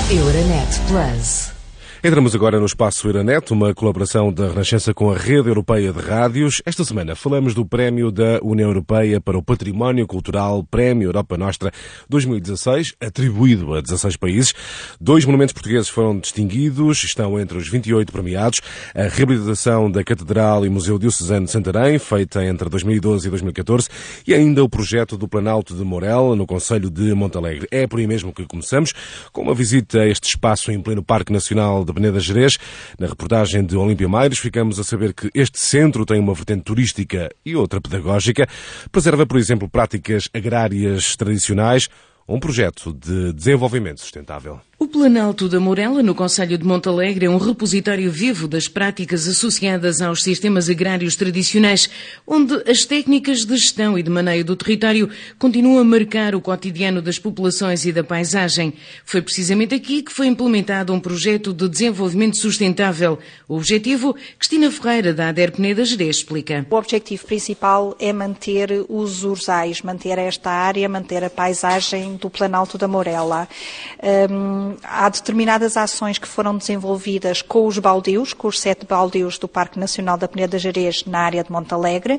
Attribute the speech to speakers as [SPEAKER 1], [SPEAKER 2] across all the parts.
[SPEAKER 1] Euronet Plus.
[SPEAKER 2] Entramos agora no Espaço Euronet, uma colaboração da Renascença com a Rede Europeia de Rádios. Esta semana falamos do Prémio da União Europeia para o Património Cultural, Prémio Europa Nostra 2016, atribuído a 16 países. 2 monumentos portugueses foram distinguidos, estão entre os 28 premiados. A reabilitação da Catedral e Museu Diocesano de Santarém, feita entre 2012 e 2014, e ainda o projeto do Planalto de Mourela, no concelho de Montalegre. É por aí mesmo que começamos, com uma visita a este espaço em pleno Parque Nacional de Peneda Gerês. Na reportagem de Olímpia Maires, ficamos a saber que este centro tem uma vertente turística e outra pedagógica. Preserva, por exemplo, práticas agrárias tradicionais, um projeto de desenvolvimento sustentável.
[SPEAKER 3] O Planalto da Mourela, no concelho de Montalegre, é um repositório vivo das práticas associadas aos sistemas agrários tradicionais, onde as técnicas de gestão e de maneio do território continuam a marcar o cotidiano das populações e da paisagem. Foi precisamente aqui que foi implementado um projeto de desenvolvimento sustentável. O objetivo, Cristina Ferreira, da ADER Peneda Gerês, explica.
[SPEAKER 4] O objetivo principal é manter os urzais, manter esta área, manter a paisagem do Planalto da Mourela. Há determinadas ações que foram desenvolvidas com os baldios, com os 7 baldios do Parque Nacional da Peneda Gerês na área de Montalegre.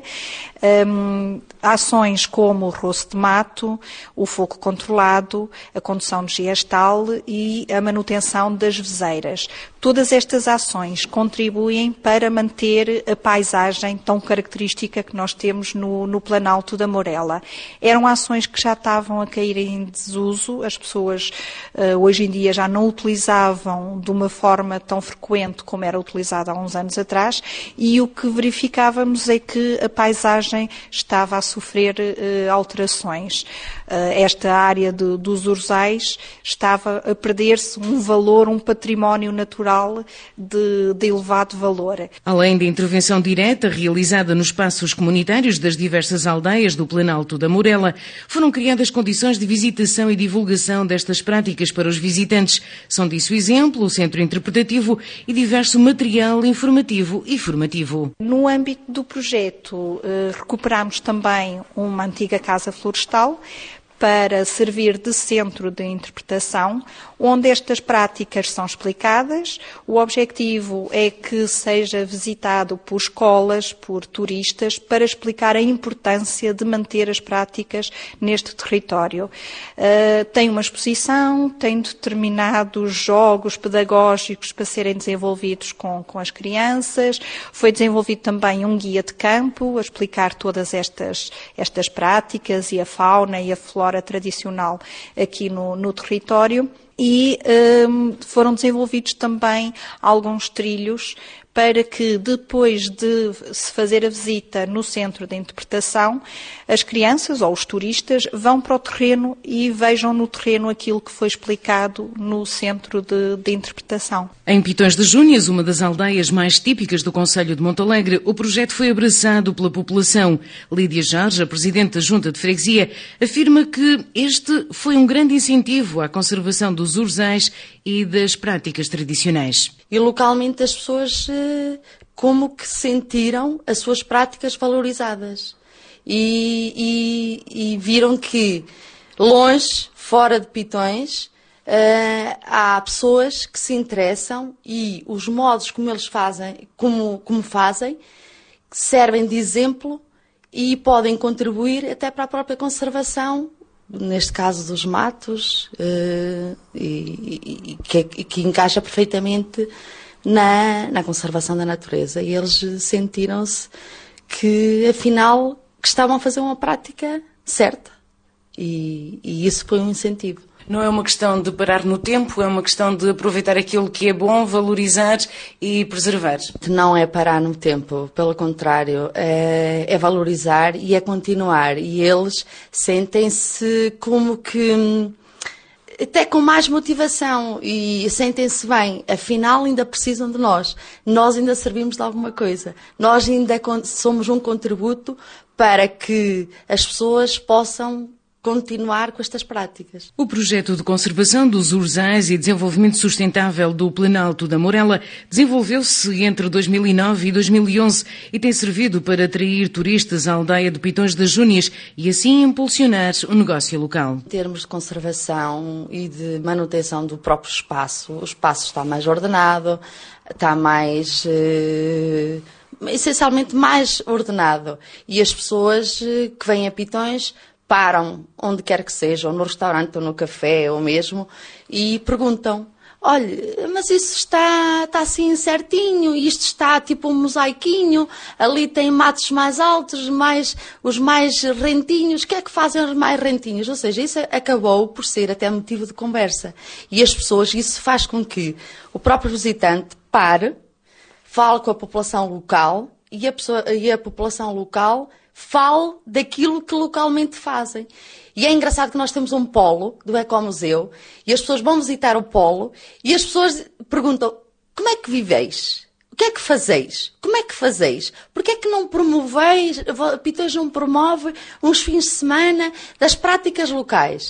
[SPEAKER 4] Ações como o roço de mato, o fogo controlado, a condução de gestal e a manutenção das vezeiras. Todas estas ações contribuem para manter a paisagem tão característica que nós temos no Planalto da Mourela. Eram ações que já estavam a cair em desuso, as pessoas hoje em dia já não utilizavam de uma forma tão frequente como era utilizada há uns anos atrás, e o que verificávamos é que a paisagem estava a sofrer alterações. Esta área dos urzais estava a perder-se um valor, um património natural de elevado valor.
[SPEAKER 3] Além da intervenção direta realizada nos espaços comunitários das diversas aldeias do Planalto da Mourela, foram criadas condições de visitação e divulgação destas práticas para os visitantes. São disso exemplo o centro interpretativo e diverso material informativo e formativo.
[SPEAKER 4] No âmbito do projeto, recuperamos também uma antiga casa florestal para servir de centro de interpretação, onde estas práticas são explicadas. O objetivo é que seja visitado por escolas, por turistas, para explicar a importância de manter as práticas neste território. Tem uma exposição, tem determinados jogos pedagógicos para serem desenvolvidos com as crianças. Foi desenvolvido também um guia de campo a explicar todas estas práticas e a fauna e a flora tradicional aqui no território. E foram desenvolvidos também alguns trilhos para que, depois de se fazer a visita no centro de interpretação, as crianças ou os turistas vão para o terreno e vejam no terreno aquilo que foi explicado no centro de interpretação.
[SPEAKER 3] Em Pitões de Júnias, uma das aldeias mais típicas do concelho de Montalegre, o projeto foi abraçado pela população. Lídia Jorge, a presidente da Junta de Freguesia, afirma que este foi um grande incentivo à conservação dos urzais e das práticas tradicionais.
[SPEAKER 5] E localmente as pessoas como que sentiram as suas práticas valorizadas e viram que longe, fora de Pitões, há pessoas que se interessam e os modos como eles fazem, como fazem, servem de exemplo e podem contribuir até para a própria conservação, neste caso dos matos, que encaixa perfeitamente na conservação da natureza. E eles sentiram-se que, afinal, que estavam a fazer uma prática certa. E isso foi um incentivo.
[SPEAKER 3] Não é uma questão de parar no tempo, é uma questão de aproveitar aquilo que é bom, valorizar e preservar.
[SPEAKER 5] Não é parar no tempo, pelo contrário, é valorizar e é continuar. E eles sentem-se como que até com mais motivação e sentem-se bem, afinal ainda precisam de nós ainda servimos de alguma coisa, nós ainda somos um contributo para que as pessoas possam continuar com estas práticas.
[SPEAKER 3] O projeto de conservação dos urzais e desenvolvimento sustentável do Planalto da Morela desenvolveu-se entre 2009 e 2011 e tem servido para atrair turistas à aldeia de Pitões das Júnias e assim impulsionar o negócio local.
[SPEAKER 5] Em termos de conservação e de manutenção do próprio espaço, o espaço está mais ordenado, está mais... essencialmente mais ordenado. E as pessoas que vêm a Pitões param onde quer que seja, ou no restaurante, ou no café, ou mesmo, e perguntam: olha, mas isso está assim certinho, isto está tipo um mosaiquinho, ali tem matos mais altos, os mais rentinhos, o que é que fazem os mais rentinhos? Ou seja, isso acabou por ser até motivo de conversa. E as pessoas, isso faz com que o próprio visitante pare, fale com a população local e a população local fale daquilo que localmente fazem. E é engraçado que nós temos um polo do Ecomuseu e as pessoas vão visitar o polo e as pessoas perguntam: como é que viveis? O que é que fazeis? Como é que fazeis? Porquê é que não promoveis, Pitões não promove uns fins de semana das práticas locais?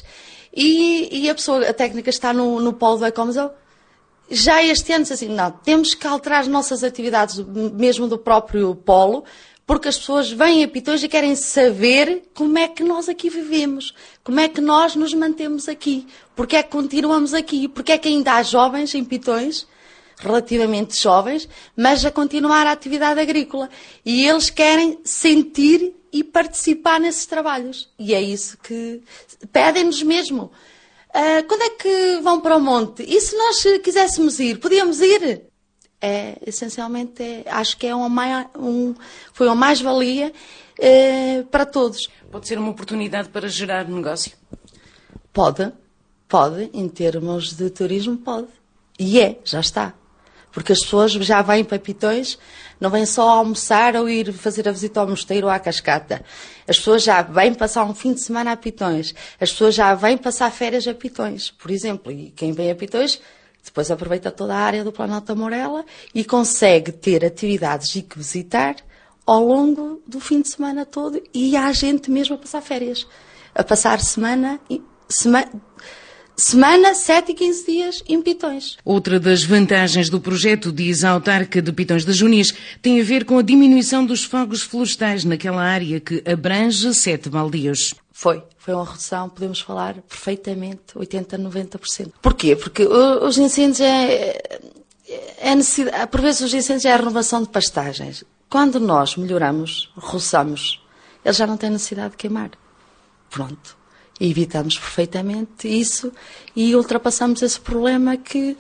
[SPEAKER 5] E a técnica está no polo do Ecomuseu. Já este ano, assim, não, temos que alterar as nossas atividades, mesmo do próprio polo, porque as pessoas vêm a Pitões e querem saber como é que nós aqui vivemos, como é que nós nos mantemos aqui, porque é que continuamos aqui, porque é que ainda há jovens em Pitões, relativamente jovens, mas a continuar a atividade agrícola. E eles querem sentir e participar nesses trabalhos. E é isso que pedem-nos mesmo. Quando é que vão para o monte? E se nós quiséssemos ir, podíamos ir? Essencialmente, acho que foi uma mais-valia para todos.
[SPEAKER 3] Pode ser uma oportunidade para gerar negócio?
[SPEAKER 5] Pode, em termos de turismo pode. E já está. Porque as pessoas já vêm para Pitões, não vêm só almoçar ou ir fazer a visita ao mosteiro ou à cascata. As pessoas já vêm passar um fim de semana a Pitões. As pessoas já vêm passar férias a Pitões, por exemplo. E quem vem a Pitões depois aproveita toda a área do Planalto da Morela e consegue ter atividades e que visitar ao longo do fim de semana todo. E há gente mesmo a passar férias. A passar semana 7 e 15 dias em Pitões.
[SPEAKER 3] Outra das vantagens do projeto, diz a autarca de Pitões das Júnias, tem a ver com a diminuição dos fogos florestais naquela área que abrange 7 baldios.
[SPEAKER 5] Foi uma redução, podemos falar perfeitamente, 80%, 90%. Porquê? Porque os incêndios por vezes os incêndios é a renovação de pastagens. Quando nós melhoramos, roçamos, eles já não têm necessidade de queimar. Pronto. E evitamos perfeitamente isso e ultrapassamos esse problema que,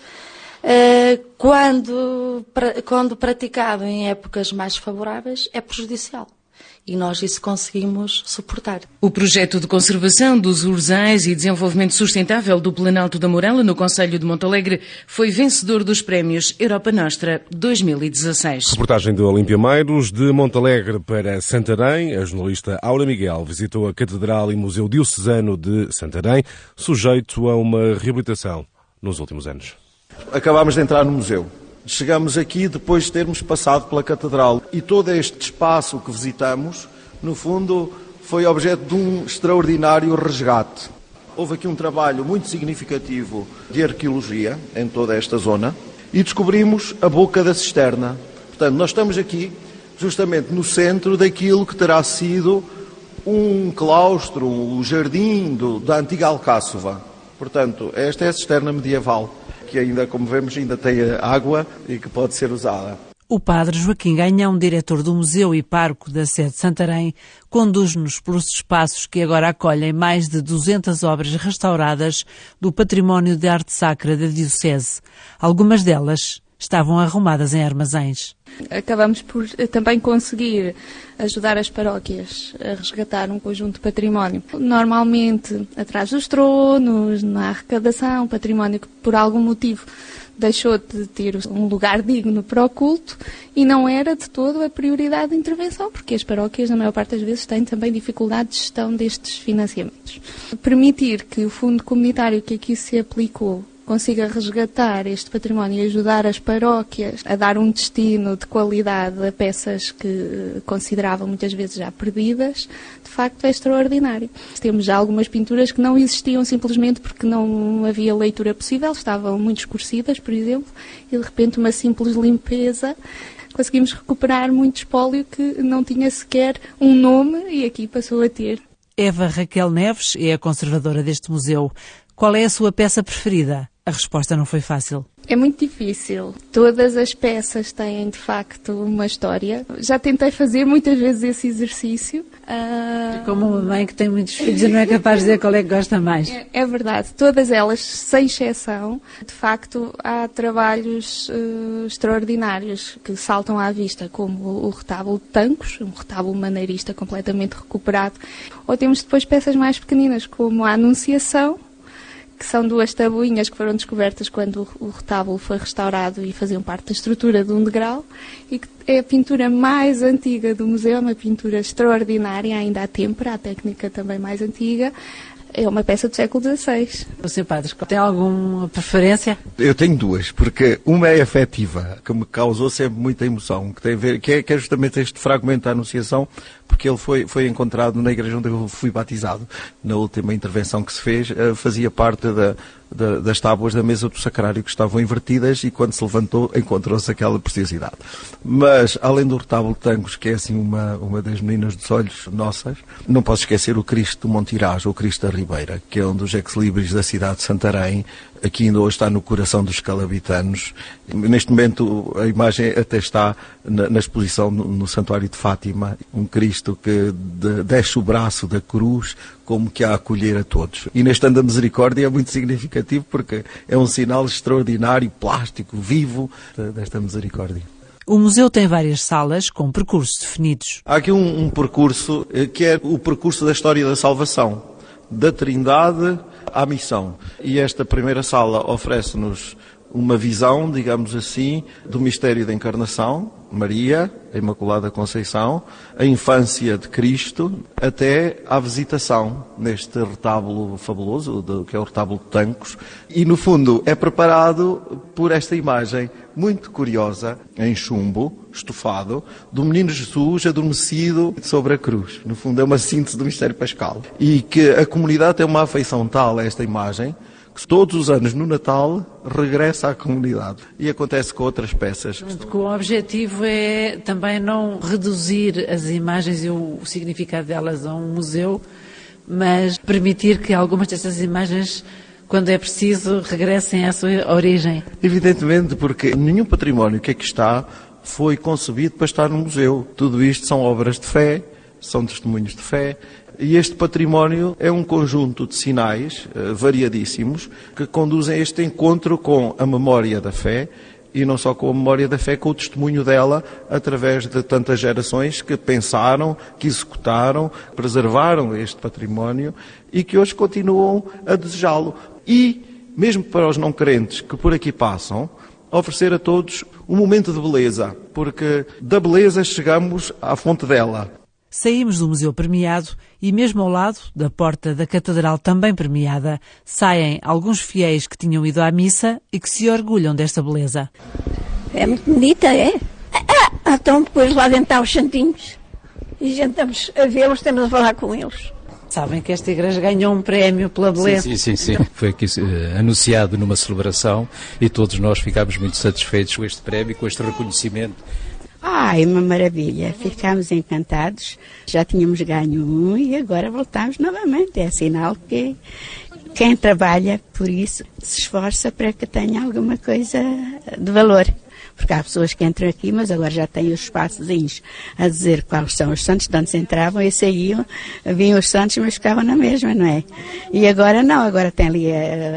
[SPEAKER 5] quando praticado em épocas mais favoráveis, é prejudicial. E nós isso conseguimos suportar.
[SPEAKER 3] O projeto de conservação dos urzais e desenvolvimento sustentável do Planalto da Morela, no concelho de Montalegre, foi vencedor dos prémios Europa Nostra 2016.
[SPEAKER 2] Reportagem de Olímpia Meiros, de Montalegre para Santarém. A jornalista Aura Miguel visitou a Catedral e Museu Diocesano de Santarém, sujeito a uma reabilitação nos últimos anos.
[SPEAKER 6] Acabámos de entrar no museu. Chegamos aqui depois de termos passado pela Catedral e todo este espaço que visitamos, no fundo, foi objeto de um extraordinário resgate. Houve aqui um trabalho muito significativo de arqueologia em toda esta zona e descobrimos a boca da cisterna. Portanto, nós estamos aqui justamente no centro daquilo que terá sido um claustro, um jardim da antiga Alcáçova. Portanto, esta é a cisterna medieval, que ainda, como vemos, ainda tem água e que pode ser usada.
[SPEAKER 7] O padre Joaquim Ganhão, diretor do Museu e Parco da sede de Santarém, conduz-nos pelos espaços que agora acolhem mais de 200 obras restauradas do património de arte sacra da Diocese. Algumas delas estavam arrumadas em armazéns.
[SPEAKER 8] Acabamos por também conseguir ajudar as paróquias a resgatar um conjunto de património. Normalmente atrás dos tronos, na arrecadação, património que por algum motivo deixou de ter um lugar digno para o culto e não era de todo a prioridade de intervenção, porque as paróquias, na maior parte das vezes, têm também dificuldade de gestão destes financiamentos. Permitir que o fundo comunitário que aqui se aplicou consiga resgatar este património e ajudar as paróquias a dar um destino de qualidade a peças que consideravam muitas vezes já perdidas, de facto é extraordinário. Temos já algumas pinturas que não existiam simplesmente porque não havia leitura possível, estavam muito escurecidas, por exemplo, e de repente uma simples limpeza conseguimos recuperar muito espólio que não tinha sequer um nome e aqui passou a ter.
[SPEAKER 7] Eva Raquel Neves é a conservadora deste museu. Qual é a sua peça preferida? A resposta não foi fácil.
[SPEAKER 8] É muito difícil. Todas as peças têm, de facto, uma história. Já tentei fazer muitas vezes esse exercício.
[SPEAKER 7] Como uma mãe que tem muitos filhos e não é capaz de dizer qual é que gosta mais.
[SPEAKER 8] É verdade. Todas elas, sem exceção, de facto, há trabalhos extraordinários que saltam à vista, como o retábulo de Tancos, um retábulo maneirista completamente recuperado. Ou temos depois peças mais pequeninas, como a Anunciação, que são 2 tabuinhas que foram descobertas quando o retábulo foi restaurado e faziam parte da estrutura de um degrau, e que é a pintura mais antiga do museu, uma pintura extraordinária, ainda à têmpera, a técnica também mais antiga. É uma peça do século XVI.
[SPEAKER 7] O Sr. Padre, tem alguma preferência?
[SPEAKER 6] Eu tenho 2, porque uma é afetiva, que me causou sempre muita emoção, que tem a ver, que é justamente este fragmento da Anunciação, porque ele foi encontrado na igreja onde eu fui batizado. Na última intervenção que se fez, fazia parte das tábuas da mesa do sacrário que estavam invertidas e quando se levantou encontrou-se aquela preciosidade. Mas, além do retábulo de Tancos, que é assim uma das meninas dos olhos nossas, não posso esquecer o Cristo do Montirás, o Cristo da Ribeira, que é um dos ex-libris da cidade de Santarém, aqui ainda hoje está no coração dos calabitanos. Neste momento a imagem até está na exposição no Santuário de Fátima, um Cristo que desce o braço da cruz como que a acolher a todos. E neste ano da misericórdia é muito significativo porque é um sinal extraordinário, plástico, vivo desta misericórdia.
[SPEAKER 7] O museu tem várias salas com percursos definidos.
[SPEAKER 6] Há aqui um percurso que é o percurso da história da salvação, da Trindade à missão. E esta primeira sala oferece-nos uma visão, digamos assim, do mistério da encarnação, Maria, a Imaculada Conceição, a infância de Cristo, até à visitação neste retábulo fabuloso, que é o retábulo de Tancos. E, no fundo, é preparado por esta imagem muito curiosa, em chumbo, estofado, do menino Jesus adormecido sobre a cruz. No fundo, é uma síntese do mistério pascal. E que a comunidade tem uma afeição tal a esta imagem, que todos os anos, no Natal, regressa à comunidade. E acontece com outras peças.
[SPEAKER 7] O objetivo é também não reduzir as imagens e o significado delas a um museu, mas permitir que algumas dessas imagens, quando é preciso, regressem à sua origem.
[SPEAKER 6] Evidentemente, porque nenhum património que aqui está foi concebido para estar no museu. Tudo isto são obras de fé, são testemunhos de fé. E este património é um conjunto de sinais variadíssimos que conduzem a este encontro com a memória da fé e não só com a memória da fé, com o testemunho dela através de tantas gerações que pensaram, que executaram, preservaram este património e que hoje continuam a desejá-lo. E, mesmo para os não crentes que por aqui passam, oferecer a todos um momento de beleza, porque da beleza chegamos à fonte dela.
[SPEAKER 7] Saímos do museu premiado e mesmo ao lado da porta da catedral também premiada saem alguns fiéis que tinham ido à missa e que se orgulham desta beleza.
[SPEAKER 9] É muito bonita, é? Então depois lá dentro estão os santinhos e a gente estamos a vê-los, estamos a falar com eles.
[SPEAKER 7] Sabem que esta igreja ganhou um prémio pela beleza.
[SPEAKER 10] Sim. Foi aqui anunciado numa celebração e todos nós ficámos muito satisfeitos com este prémio, com este reconhecimento.
[SPEAKER 9] Ai, uma maravilha, ficámos encantados, já tínhamos ganho um e agora voltamos novamente, é sinal que quem trabalha por isso se esforça para que tenha alguma coisa de valor, porque há pessoas que entram aqui, mas agora já têm os espaçozinhos a dizer quais são os santos, de onde entravam e saíam, vinham os santos mas ficavam na mesma, não é? E agora não, agora tem ali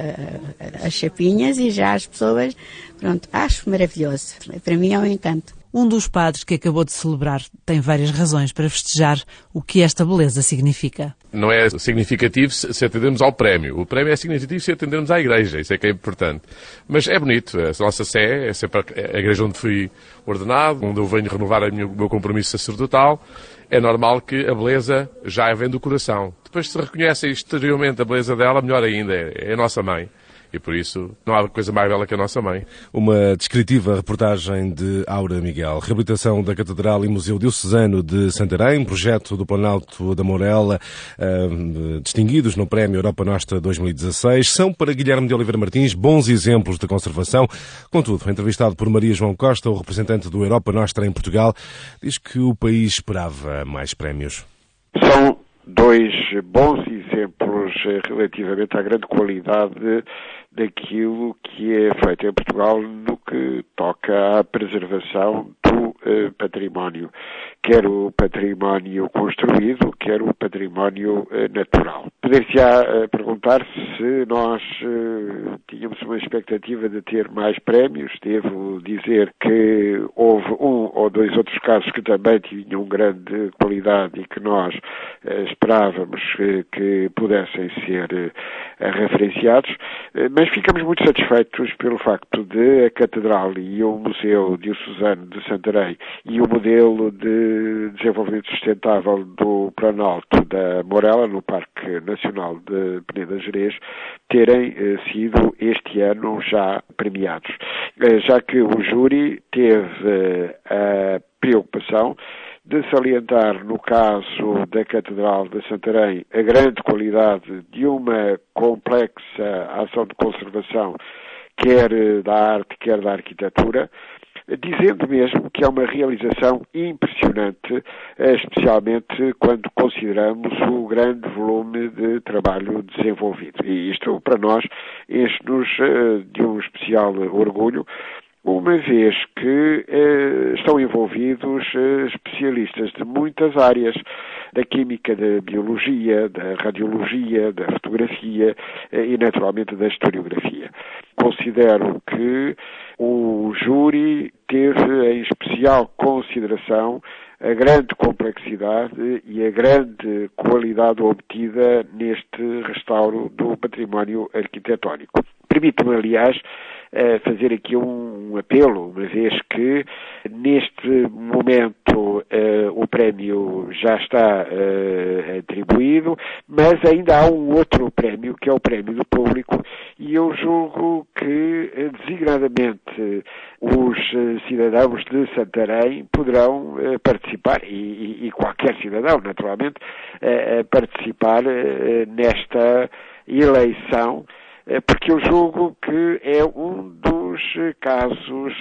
[SPEAKER 9] as chapinhas e já as pessoas, pronto, acho maravilhoso, para mim é um encanto.
[SPEAKER 7] Um dos padres que acabou de celebrar tem várias razões para festejar o que esta beleza significa.
[SPEAKER 11] Não é significativo se atendermos ao prémio. O prémio é significativo se atendermos à igreja, isso é que é importante. Mas é bonito, a nossa Sé é sempre a igreja onde fui ordenado, onde eu venho renovar o meu compromisso sacerdotal. É normal que a beleza já vem do coração. Depois se reconhece exteriormente a beleza dela, melhor ainda, é a nossa mãe. E por isso não há coisa mais bela que a nossa mãe.
[SPEAKER 2] Uma descritiva reportagem de Aura Miguel. Reabilitação da Catedral e Museu Diocesano de Santarém, projeto do Planalto da Mourela, distinguidos no Prémio Europa Nostra 2016, são para Guilherme de Oliveira Martins bons exemplos de conservação. Contudo, entrevistado por Maria João Costa, o representante do Europa Nostra em Portugal, diz que o país esperava mais prémios.
[SPEAKER 12] São dois bons exemplos relativamente à grande qualidade daquilo que é feito em Portugal no que toca à preservação do património, quer o património construído, quer o património natural. Poder-se-á perguntar se nós tínhamos uma expectativa de ter mais prémios. Devo dizer que houve um ou dois outros casos que também tinham grande qualidade e que nós esperávamos que pudessem ser referenciados, mas ficamos muito satisfeitos pelo facto de a Catedral e o Museu Diocesano de Santarém e o modelo de desenvolvimento sustentável do Planalto da Mourela, no Parque Nacional de Peneda Gerês, terem sido este ano já premiados, já que o júri teve a preocupação de salientar, no caso da Catedral de Santarém, a grande qualidade de uma complexa ação de conservação, quer da arte, quer da arquitetura, dizendo mesmo que é uma realização impressionante, especialmente quando consideramos o grande volume de trabalho desenvolvido. E isto, para nós, enche-nos de um especial orgulho, uma vez que estão envolvidos especialistas de muitas áreas, da química, da biologia, da radiologia, da fotografia e, naturalmente, da historiografia. Considero que o júri teve em especial consideração a grande complexidade e a grande qualidade obtida neste restauro do património arquitetónico. Permito-me, aliás, fazer aqui um apelo, uma vez que neste momento o prémio já está atribuído, mas ainda há um outro prémio, que é o prémio do público, e eu julgo que designadamente os cidadãos de Santarém poderão participar, e qualquer cidadão, naturalmente, participar nesta eleição, porque eu julgo que é um dos casos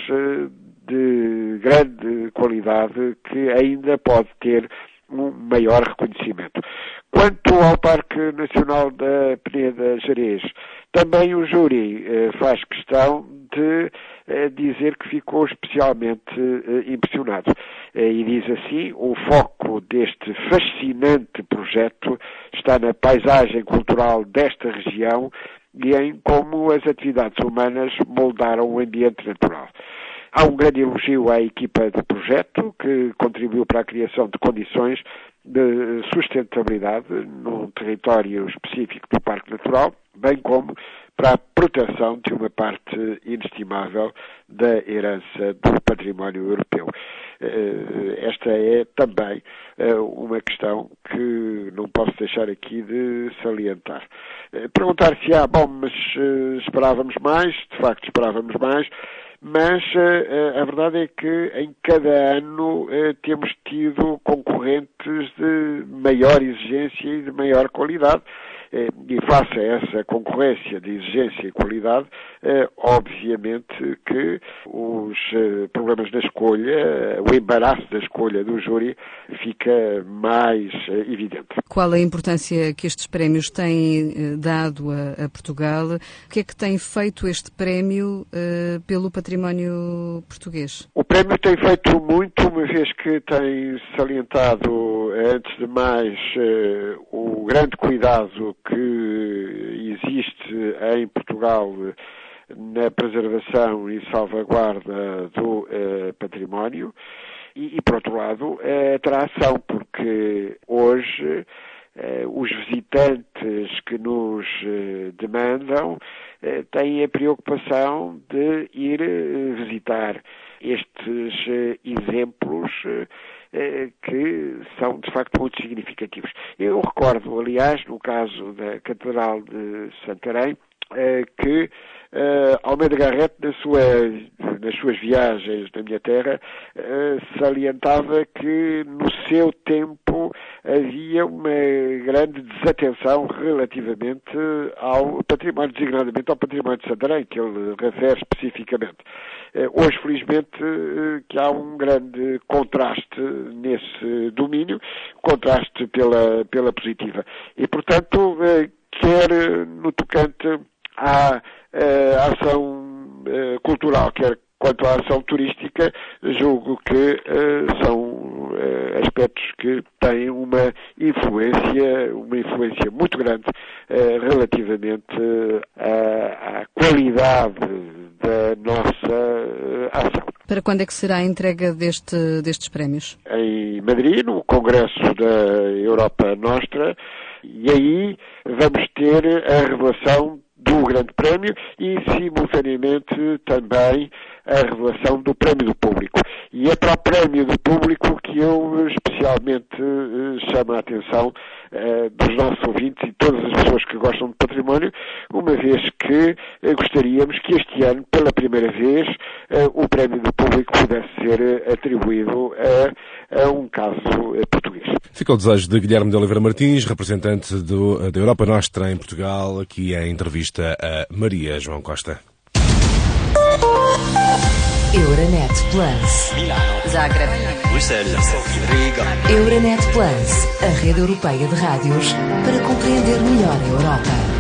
[SPEAKER 12] de grande qualidade que ainda pode ter um maior reconhecimento. Quanto ao Parque Nacional da Peneda Gerês, também o júri faz questão de dizer que ficou especialmente impressionado. E diz assim: o foco deste fascinante projeto está na paisagem cultural desta região e em como as atividades humanas moldaram o ambiente natural. Há um grande elogio à equipa do projeto, que contribuiu para a criação de condições de sustentabilidade num território específico do Parque Natural, bem como para a proteção de uma parte inestimável da herança do património europeu. Esta é também uma questão que não posso deixar aqui de salientar. Perguntar-se-á, mas esperávamos mais, de facto esperávamos mais, mas a verdade é que em cada ano temos tido concorrentes de maior exigência e de maior qualidade. E face a essa concorrência de exigência e qualidade, obviamente que os problemas da escolha, o embaraço da escolha do júri fica mais evidente.
[SPEAKER 13] Qual a importância que estes prémios têm dado a Portugal? O que é que tem feito este prémio pelo património português? O prémio tem feito muito, uma vez que tem salientado, antes de mais, o grande cuidado que existe em Portugal na preservação e salvaguarda do património e, por outro lado, a atração, porque hoje os visitantes que nos demandam têm a preocupação de ir visitar estes exemplos que são, de facto, muito significativos. Eu recordo, aliás, no caso da Catedral de Santarém,
[SPEAKER 12] que Almeida Garrett, nas suas viagens na minha terra, salientava que no seu tempo havia uma grande desatenção relativamente ao património, designadamente ao património de Santarém, que ele refere especificamente. Hoje, felizmente, que há um grande contraste nesse domínio, contraste pela positiva. E, portanto, quer no tocante à ação cultural, quer quanto à ação turística, julgo que são aspectos que têm uma influência muito grande relativamente à qualidade da nossa ação.
[SPEAKER 13] Para quando é que será a entrega destes prémios?
[SPEAKER 12] Em Madrid, no Congresso da Europa Nostra, e aí vamos ter a revelação do Grande Prémio e, simultaneamente, também a revelação do Prémio do Público. E é para o Prémio do Público que eu especialmente chamo a atenção dos nossos ouvintes e todas as pessoas que gostam de património, uma vez que gostaríamos que este ano, pela primeira vez, o Prémio do Público pudesse ser atribuído a um caso português.
[SPEAKER 2] Fica o desejo de Guilherme de Oliveira Martins, representante da Europa Nostra em Portugal, aqui em entrevista a Maria João Costa.
[SPEAKER 1] Euronet Plus.
[SPEAKER 14] Milano. Zagreb. Bruxelas. Riga.
[SPEAKER 1] Euronet Plus, a rede europeia de rádios para compreender melhor a Europa.